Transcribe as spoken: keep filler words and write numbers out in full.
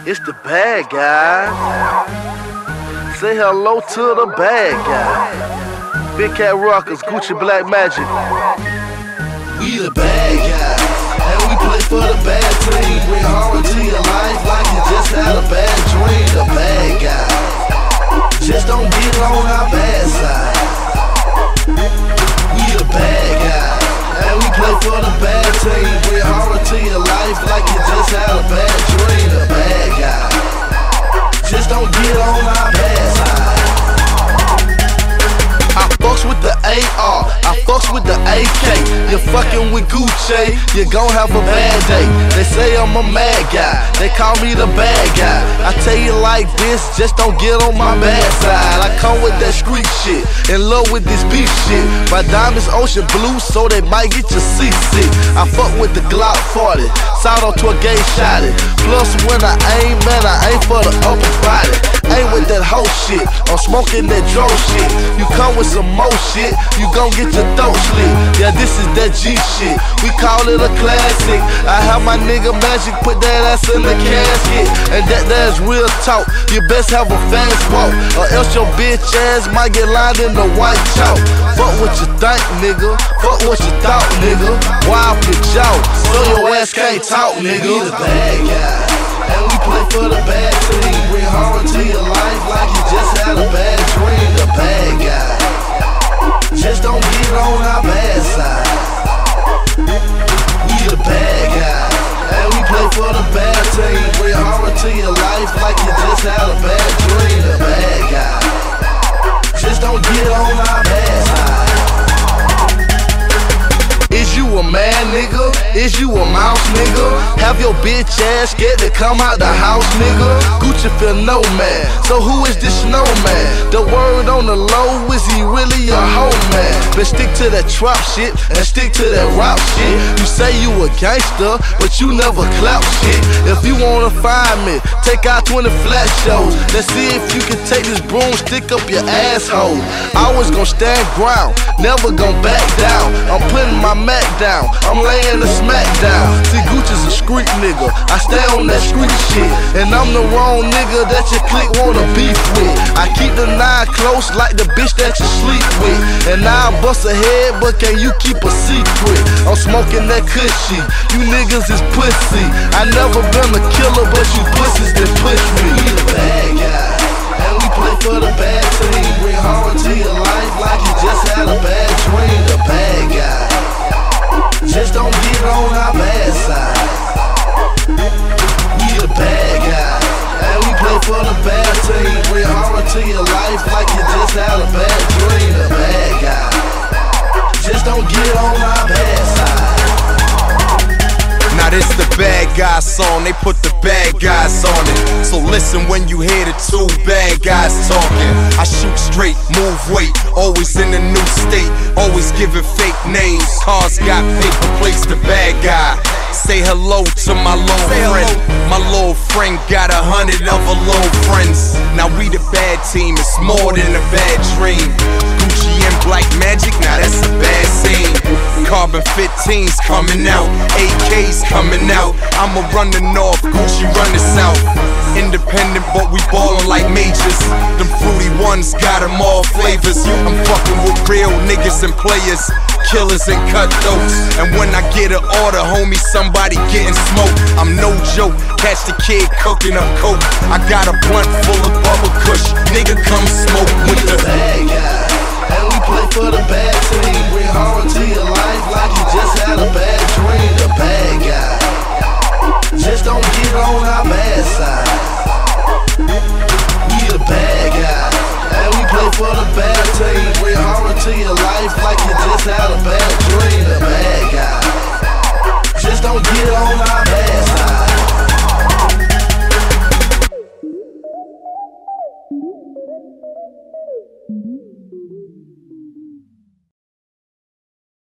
It's the bad guy. Say hello to the bad guy. Big Cat Rockers, Gucci Black Magic. We the bad guys, and we play for the bad team. Bring horror to your life like you just had a bad dream. The bad guys, just don't get on our bad side. We the bad guys, and we play for the bad team. Bring horror to your life like you just had a bad dream. The bad guys, just don't get on our bad side. I fucks with the A R, I fucks with the A K. You're fucking with Gucci, you gon' have a bad day. They say I'm a mad guy, they call me the bad guy. I tell you like this, just don't get on my bad side. I come with that street shit, in love with this beef shit. My diamonds ocean blue, so they might get you seasick. I fuck with the Glock forty, sawed on to a gay shotty. Plus when I aim, man, I aim for the upper body. Ain't with that hoe shit, I'm smoking that dro shit. You come with some more shit, you gon' get your throat slit. Yeah, this is that G shit, we call it a classic. I have my nigga Magic put that ass in the casket. And that there's real talk, you best have a fast walk, or else your bitch ass might get lined in the white chalk. Fuck what you think, nigga, fuck what you thought, nigga. Wild pitch out, so your ass can't talk, nigga. We the bad guy, and we play for the bad team. Bring horror to your life like you just had a bad dream. The bad guy, just don't get on our bad side. We the bad guys, and we play for the bad team. Bring horror to your life like you just had a bad dream. The bad guys, just don't get on our bad side. Is you a man, nigga? Is you a mouse, nigga? Have your bitch ass scared to come out the house, nigga? Gucci feel no man, so who is this snowman? The word on the low, is he really a hoe man? But stick to that trap shit, and stick to that rap shit. You say you a gangster, but you never clap shit. If you wanna find me, take out twenty flat shows. Let's see if you can take this broomstick up your asshole. Always gon' stand ground, never gon' back down. I'm putting my Mac down, I'm laying the smack down. See, Gucci's a street nigga, I stay on that street shit. And I'm the wrong nigga that your clique wanna beef with. I keep the nine close like the bitch that you sleep with. And now I bust a head, but can you keep a secret? I'm smoking that cushy, you niggas is pussy. I never been a killer, but you pussies that push me. We the bad guys, and we play for the bad team. Bring horror to your life like you just had a bad dream. The bad guys, just don't get on our bad side. We the bad guys, and we play for the bad team. Bring horror to your life like you just had a bad dream. The bad guys, just don't get on our bad side. Now this the bad guy song, they put the bad guys on it. So listen when you hear the two bad guys talking. I shoot straight, move weight, always in a new state, always giving fake names. Cars got paper plates, the bad guy. Say hello to my little friend. My little friend got a hundred other little friends. Now we the bad team, it's more than a bad dream. Gucci and Black Magic, now that's a bad scene. Carbon fifteens coming out, A Ks coming out. I'ma run the north, Gucci run the south. Independent, but we ballin' like majors. Them fruity ones got them all flavors. I'm fucking with real niggas and players, killers and cutthroats. And when I get an order, homie, somebody getting smoked. I'm no joke, catch the kid cooking up coke. I got a blunt full of bubble kush, nigga come smoke with the bad guys, and we play for the bad team. Bring horror to your life like you just had a bad dream. The bad guys, just don't get on our bad side.